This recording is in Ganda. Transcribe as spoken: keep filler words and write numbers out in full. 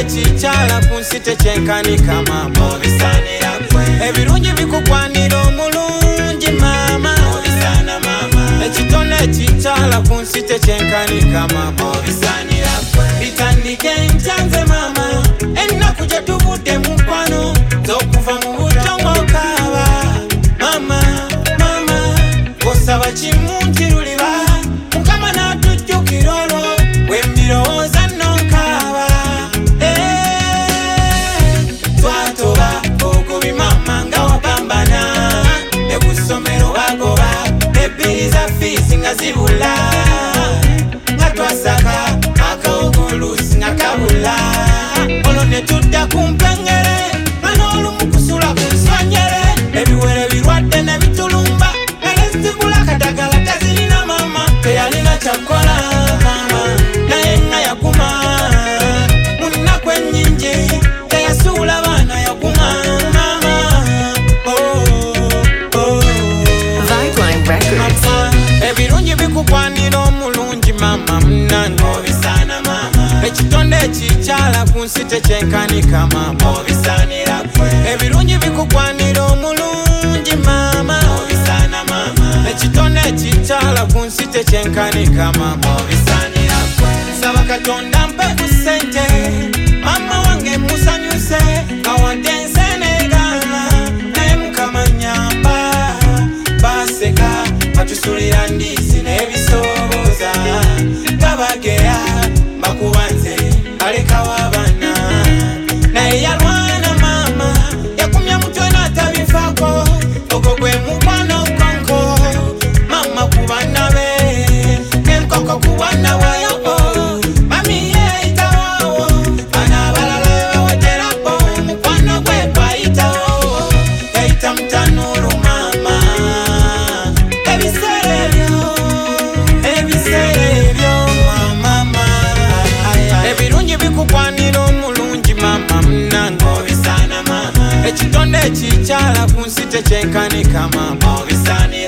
ekikyala ku nsi tekyenkanika mama obisaanira gwe ebirungi bikugwanira omulungi mama obisaana mama ekitone ekikyala ku nsi tekyenkanika mama obisaanira gwe bitandike nkyanze mama ennaku gye tuvudde mu nkwano z'okuva mu buto ng'okaaba mama mama osaba kimu nkiruliba mukama n'atujjukira olwo bwe mbirowooza nonkaaba twatoba ogobi mama nga wapambana ne ku ssomero bagoba ebbiri za fiisi nga zibula nga twasaka akawogoluusi nga kabula olwo ne tudda ku mpengere nga n'olumu kusula ku nsonyere ebiwere birwadde ne bitulumba ezigula kadagala tazirina mama teyalina kyakola mama naye nga yaguma munaku ennyingi teyasuula baana yaguma mama oh, oh. Vibeline Records. Mama, ebirungi bikugwanira omulungi mama munange obisaana mama ekitonde ekikyala ku nsi tekyenkanika mama obisaanira gwe ebirungi bikugwanira omulungi mama obisaana mama ekitone ekikyala ku nsi tekyenkanika mama obisaanira gwe saba katonda mpe ku ssente mama wange musanyuse awadde ensenegala naye mukama nyamba baseka batusulira ndiisi n'ebisoboza gabageya bakubanze alekawo abaana naye yalwana mama yakumya mutwe n'atabifaako ogwo gwe mukwano konko mama ku baana be n'enkoko ku bwana bwayo mami yeeyitawo baana abalala baweterapo mukwano gwe twayitawo yayita mutanuulu mama ebiseera ebyo ebiseera ebyo mama ebirungi bikugwanira omulungi mama munange obisaana mama ekitonde ekikyala ku nsi tekyenkanika mama obisaanira